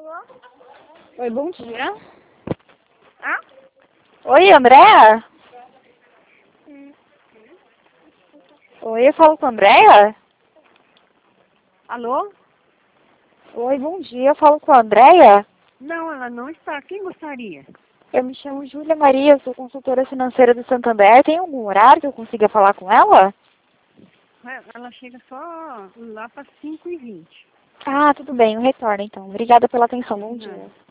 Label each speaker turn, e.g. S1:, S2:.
S1: Oi, bom dia.
S2: Ah?
S1: Oi, Andréa? Oi, eu falo com a Andréa?
S2: Alô?
S1: Oi, bom dia, eu falo com a Andréa?
S2: Não, ela não está. Quem gostaria?
S1: Eu me chamo Júlia Maria, eu sou consultora financeira do Santander. Tem algum horário que eu consiga falar com ela?
S2: Ela chega só lá para 5h20.
S1: Ah, tudo bem, eu retorno então. Obrigada pela atenção, bom dia.